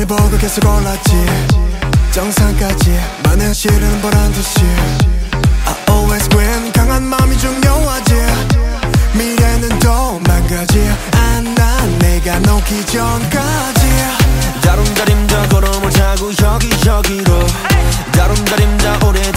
날 보고 계속 올랐지 정상까지 많은 실은 보란듯이 I always win 강한 마음이 중요하지 미래는 또 망가지 난 내가 놓기 전까지 다름다림자 걸음을 타고 여기저기로 다름다림자 오래